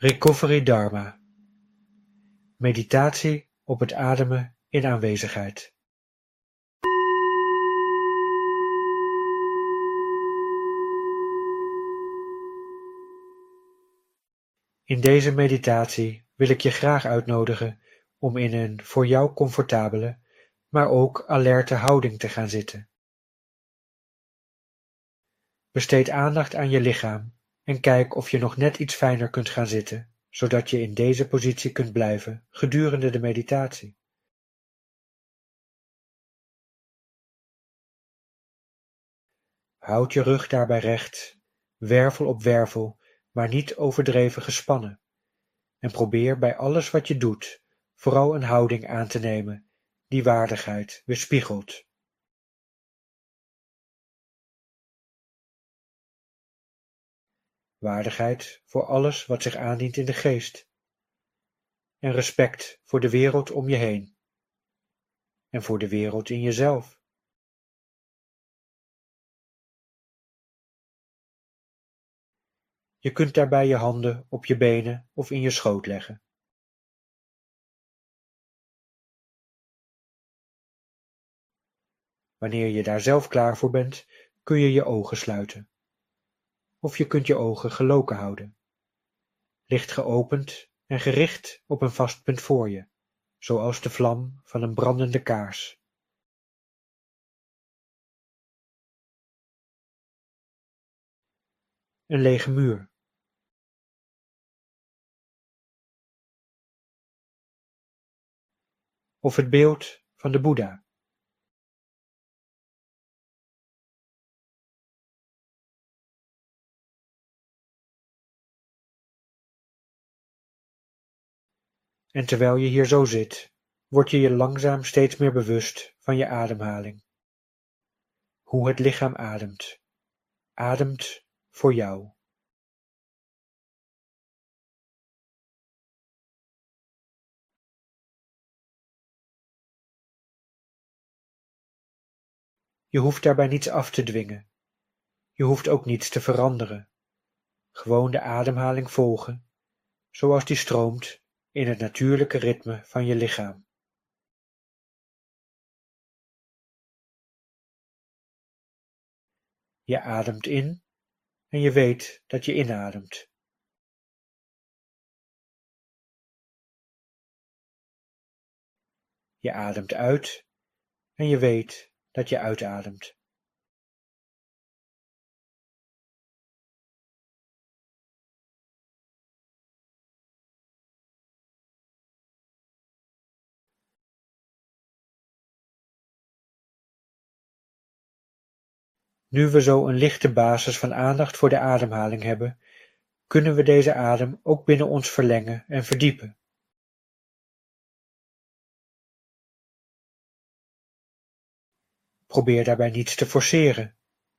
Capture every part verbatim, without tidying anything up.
Recovery Dharma. Meditatie op het ademen in aanwezigheid. In deze meditatie wil ik je graag uitnodigen om in een voor jou comfortabele, maar ook alerte houding te gaan zitten. Besteed aandacht aan je lichaam en kijk of je nog net iets fijner kunt gaan zitten, zodat je in deze positie kunt blijven gedurende de meditatie. Houd je rug daarbij recht, wervel op wervel, maar niet overdreven gespannen. En probeer bij alles wat je doet vooral een houding aan te nemen die waardigheid weerspiegelt. Waardigheid voor alles wat zich aandient in de geest. En respect voor de wereld om je heen. En voor de wereld in jezelf. Je kunt daarbij je handen op je benen of in je schoot leggen. Wanneer je daar zelf klaar voor bent, kun je je ogen sluiten. Of je kunt je ogen geloken houden. Licht geopend en gericht op een vast punt voor je, zoals de vlam van een brandende kaars. Een lege muur. Of het beeld van de Boeddha. En terwijl je hier zo zit, word je je langzaam steeds meer bewust van je ademhaling. Hoe het lichaam ademt. Ademt voor jou. Je hoeft daarbij niets af te dwingen. Je hoeft ook niets te veranderen. Gewoon de ademhaling volgen, zoals die stroomt in het natuurlijke ritme van je lichaam. Je ademt in en je weet dat je inademt. Je ademt uit en je weet dat je uitademt. Nu we zo een lichte basis van aandacht voor de ademhaling hebben, kunnen we deze adem ook binnen ons verlengen en verdiepen. Probeer daarbij niets te forceren.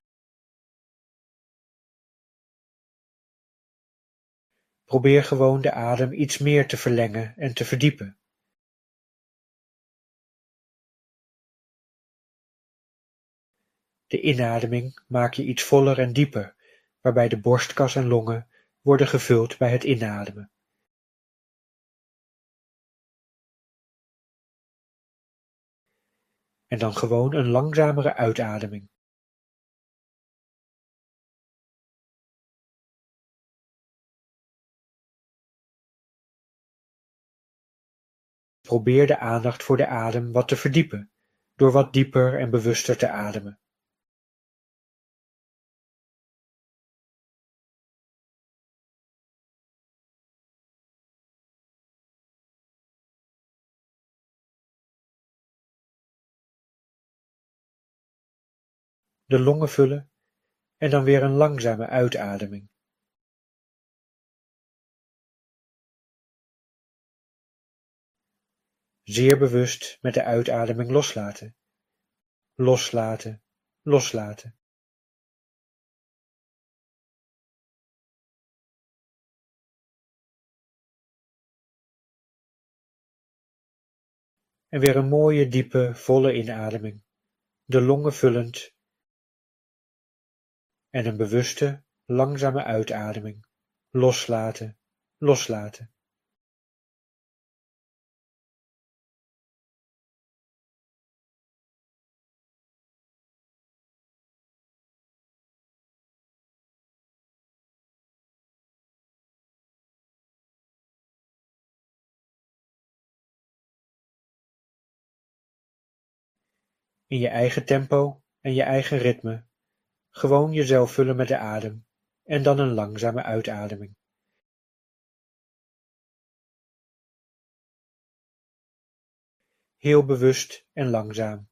Probeer gewoon de adem iets meer te verlengen en te verdiepen. De inademing maak je iets voller en dieper, waarbij de borstkas en longen worden gevuld bij het inademen. En dan gewoon een langzamere uitademing. Probeer de aandacht voor de adem wat te verdiepen, door wat dieper en bewuster te ademen. De longen vullen en dan weer een langzame uitademing. Zeer bewust met de uitademing loslaten. Loslaten, loslaten. En weer een mooie, diepe, volle inademing, de longen vullend. En een bewuste, langzame uitademing, loslaten, loslaten. In je eigen tempo en je eigen ritme, gewoon jezelf vullen met de adem en dan een langzame uitademing. Heel bewust en langzaam.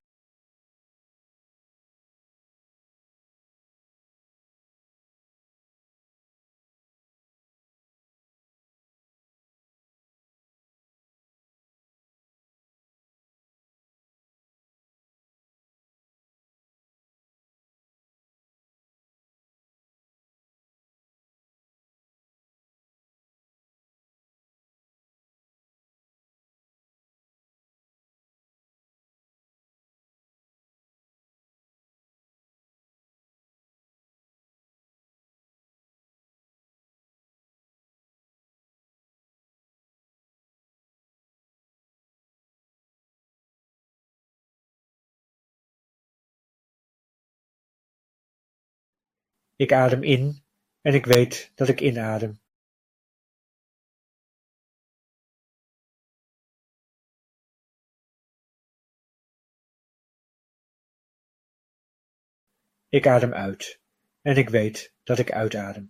Ik adem in en ik weet dat ik inadem. Ik adem uit en ik weet dat ik uitadem.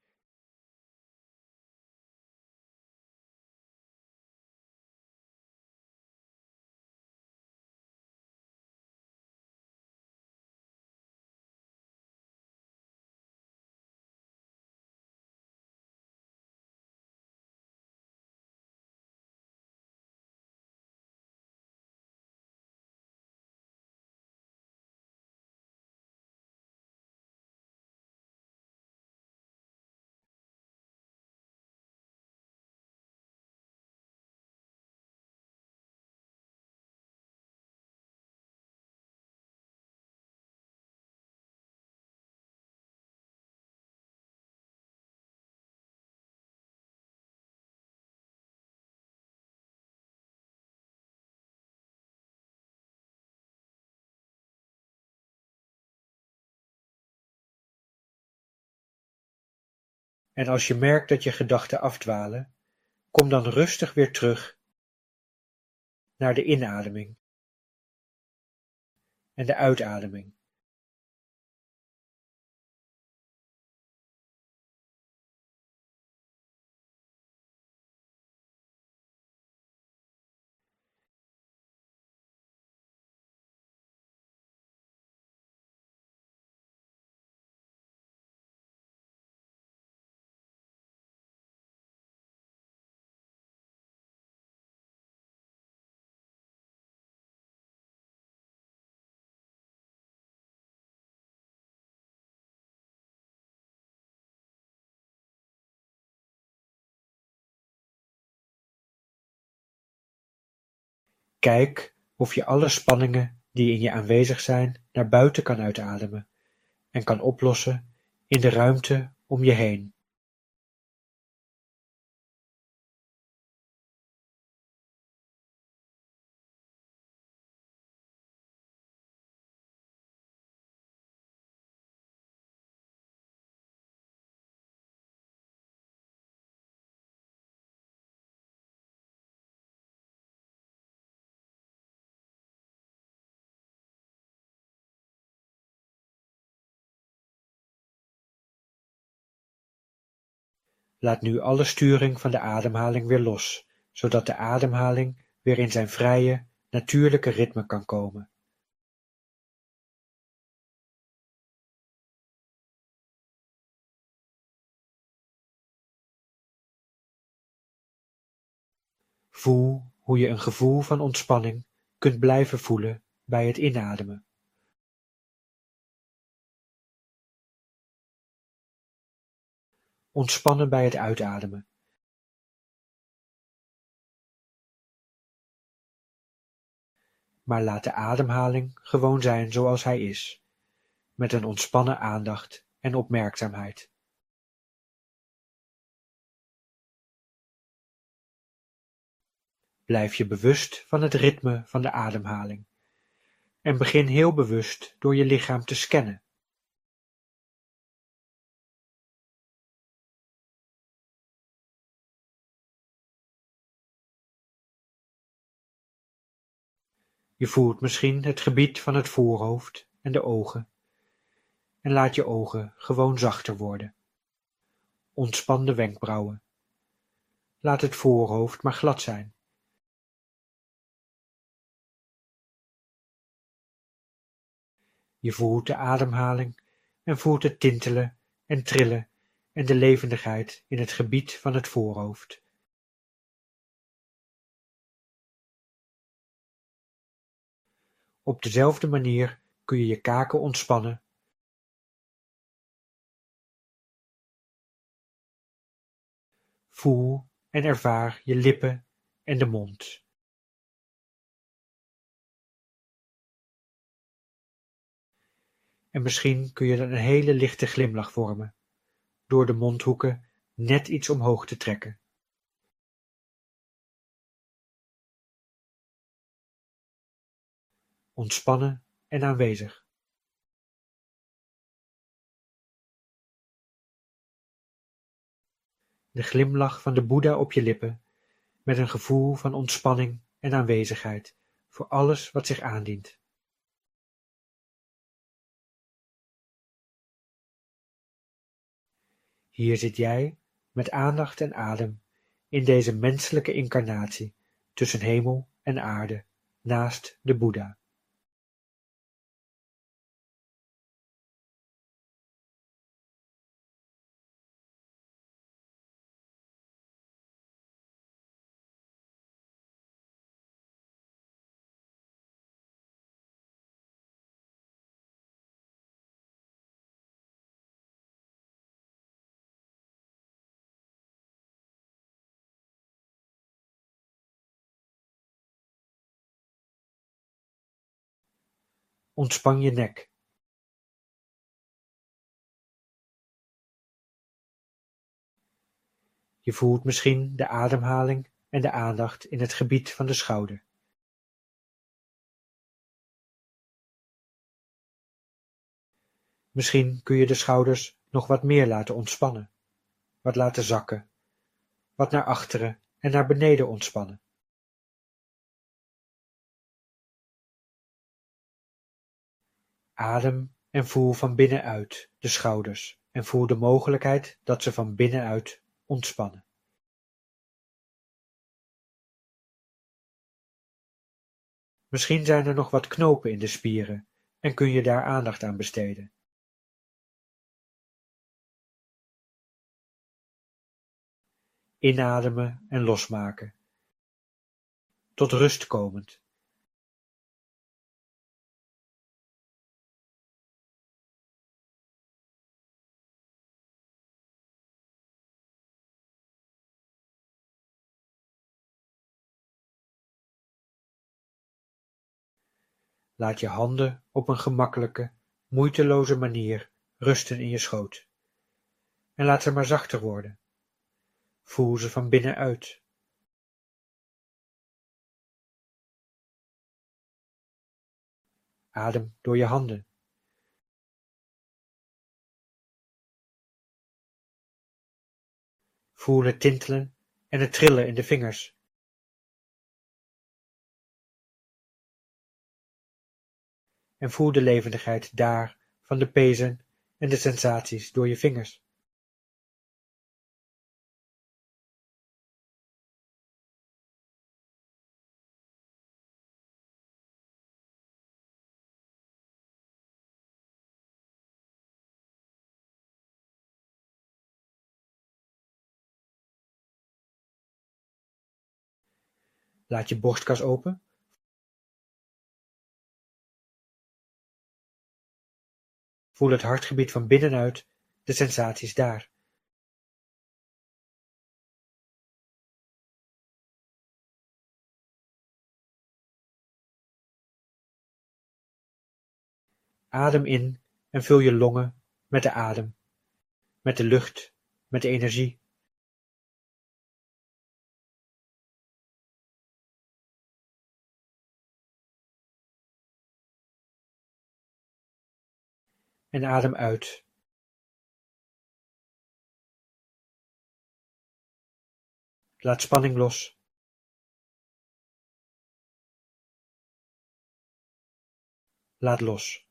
En als je merkt dat je gedachten afdwalen, kom dan rustig weer terug naar de inademing en de uitademing. Kijk of je alle spanningen die in je aanwezig zijn naar buiten kan uitademen en kan oplossen in de ruimte om je heen. Laat nu alle sturing van de ademhaling weer los, zodat de ademhaling weer in zijn vrije, natuurlijke ritme kan komen. Voel hoe je een gevoel van ontspanning kunt blijven voelen bij het inademen. Ontspannen bij het uitademen. Maar laat de ademhaling gewoon zijn zoals hij is, met een ontspannen aandacht en opmerkzaamheid. Blijf je bewust van het ritme van de ademhaling en begin heel bewust door je lichaam te scannen. Je voelt misschien het gebied van het voorhoofd en de ogen en laat je ogen gewoon zachter worden. Ontspan de wenkbrauwen. Laat het voorhoofd maar glad zijn. Je voelt de ademhaling en voelt het tintelen en trillen en de levendigheid in het gebied van het voorhoofd. Op dezelfde manier kun je je kaken ontspannen. Voel en ervaar je lippen en de mond. En misschien kun je dan een hele lichte glimlach vormen, door de mondhoeken net iets omhoog te trekken. Ontspannen en aanwezig. De glimlach van de Boeddha op je lippen, met een gevoel van ontspanning en aanwezigheid voor alles wat zich aandient. Hier zit jij, met aandacht en adem, in deze menselijke incarnatie, tussen hemel en aarde, naast de Boeddha. Ontspan je nek. Je voelt misschien de ademhaling en de aandacht in het gebied van de schouder. Misschien kun je de schouders nog wat meer laten ontspannen, wat laten zakken, wat naar achteren en naar beneden ontspannen. Adem en voel van binnenuit de schouders en voel de mogelijkheid dat ze van binnenuit ontspannen. Misschien zijn er nog wat knopen in de spieren en kun je daar aandacht aan besteden. Inademen en losmaken. Tot rust komend. Laat je handen op een gemakkelijke, moeiteloze manier rusten in je schoot. En laat ze maar zachter worden. Voel ze van binnenuit. Adem door je handen. Voel het tintelen en het trillen in de vingers. En voel de levendigheid daar van de pezen en de sensaties door je vingers. Laat je borstkas open. Voel het hartgebied van binnenuit, de sensaties daar. Adem in en vul je longen met de adem, met de lucht, met de energie. en adem uit. Laat spanning los. Laat los.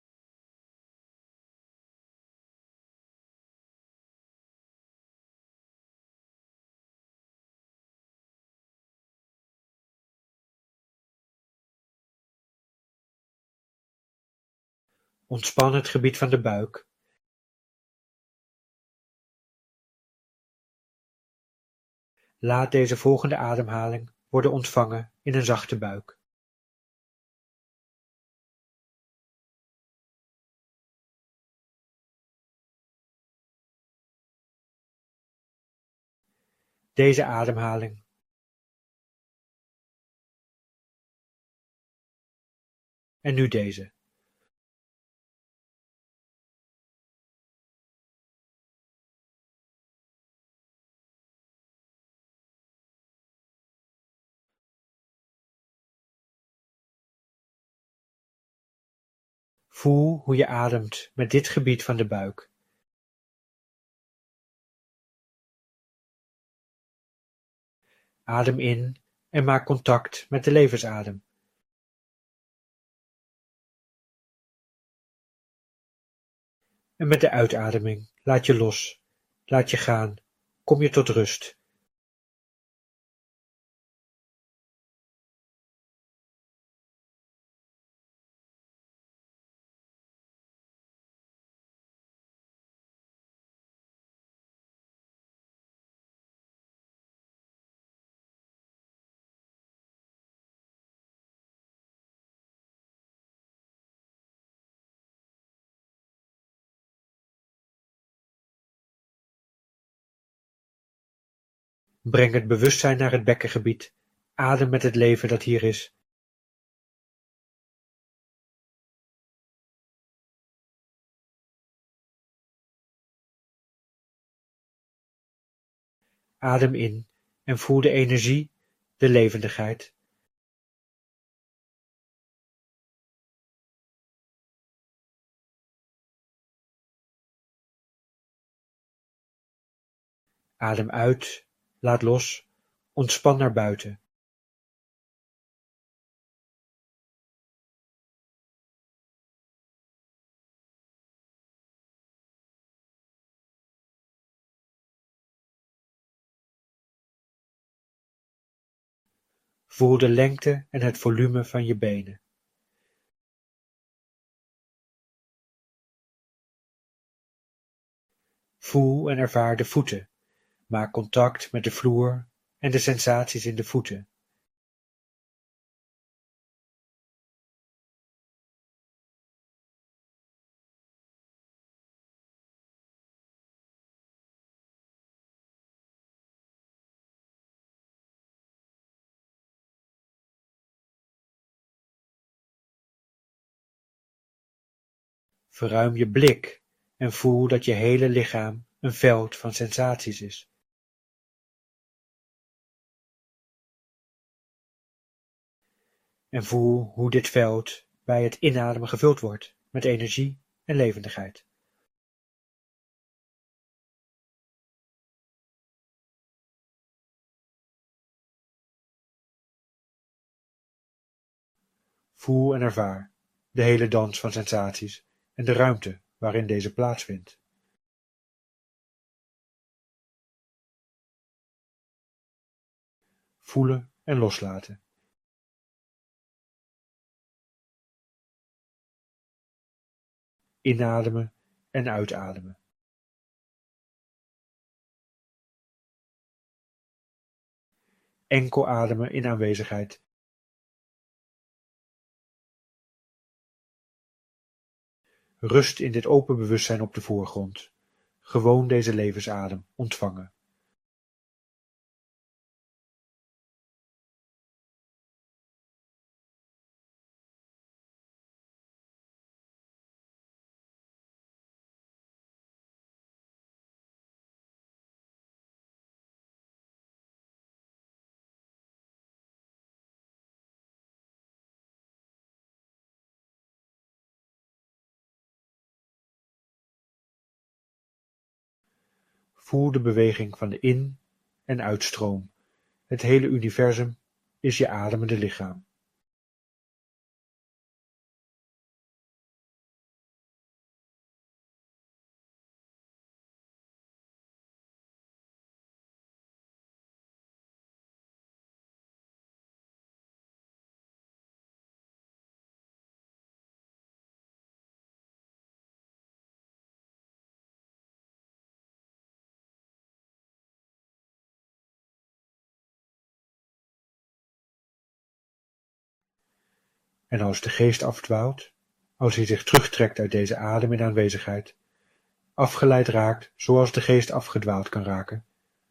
Ontspan het gebied van de buik. Laat deze volgende ademhaling worden ontvangen in een zachte buik. Deze ademhaling. En nu deze. Voel hoe je ademt met dit gebied van de buik. Adem in en maak contact met de levensadem. En met de uitademing laat je los, laat je gaan, kom je tot rust. Breng het bewustzijn naar het bekkengebied. Adem met het leven dat hier is. Adem in en voel de energie, de levendigheid. Adem uit, laat los, ontspan naar buiten. Voel de lengte en het volume van je benen. Voel en ervaar de voeten. Maak contact met de vloer en de sensaties in de voeten. Verruim je blik en voel dat je hele lichaam een veld van sensaties is. En voel hoe dit veld bij het inademen gevuld wordt met energie en levendigheid. Voel en ervaar de hele dans van sensaties en de ruimte waarin deze plaatsvindt. Voelen en loslaten. Inademen en uitademen. Enkel ademen in aanwezigheid. Rust in dit open bewustzijn op de voorgrond. Gewoon deze levensadem ontvangen. Voel de beweging van de in- en uitstroom. Het hele universum is je ademende lichaam. En als de geest afdwaalt, als hij zich terugtrekt uit deze adem in aanwezigheid, afgeleid raakt zoals de geest afgedwaald kan raken,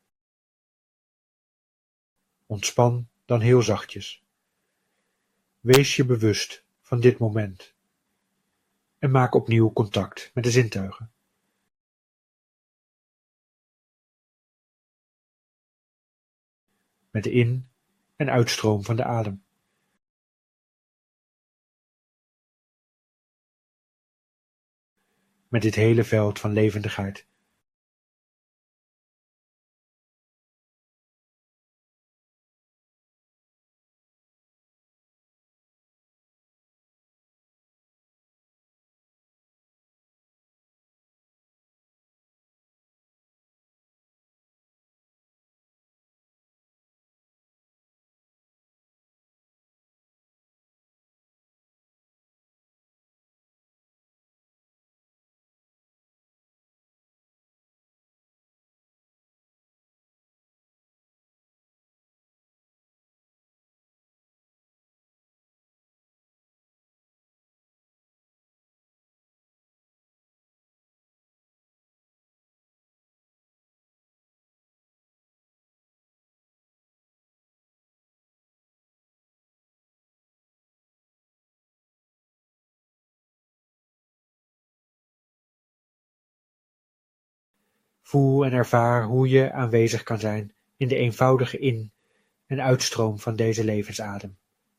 ontspan dan heel zachtjes. Wees je bewust van dit moment en maak opnieuw contact met de zintuigen. Met de in- en uitstroom van de adem. Met dit hele veld van levendigheid. Voel en ervaar hoe je aanwezig kan zijn in de eenvoudige in- en uitstroom van deze levensadem.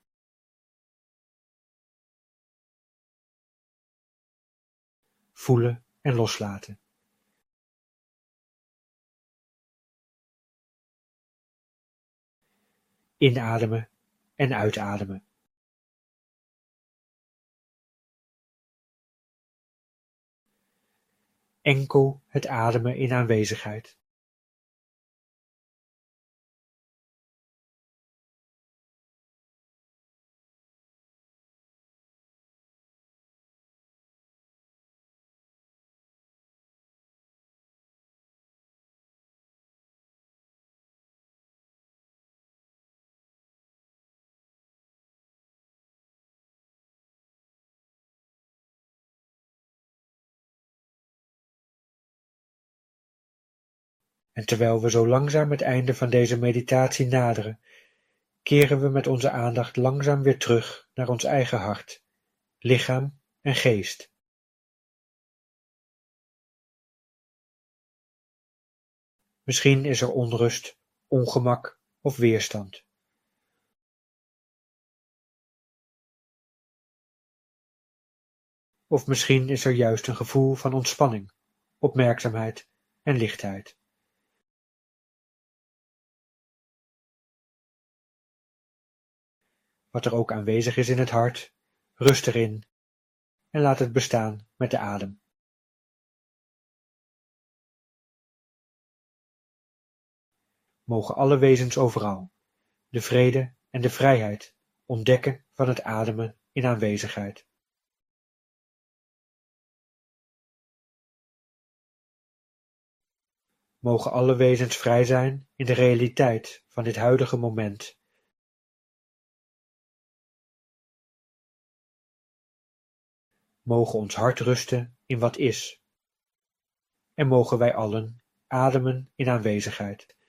Voelen en loslaten. Inademen en uitademen. Enkel het ademen in aanwezigheid. En terwijl we zo langzaam het einde van deze meditatie naderen, keren we met onze aandacht langzaam weer terug naar ons eigen hart, lichaam en geest. Misschien is er onrust, ongemak of weerstand. Of misschien is er juist een gevoel van ontspanning, opmerkzaamheid en lichtheid. Wat er ook aanwezig is in het hart, rust erin en laat het bestaan met de adem. Mogen alle wezens overal de vrede en de vrijheid ontdekken van het ademen in aanwezigheid. Mogen alle wezens vrij zijn in de realiteit van dit huidige moment. Mogen ons hart rusten in wat is. En mogen wij allen ademen in aanwezigheid.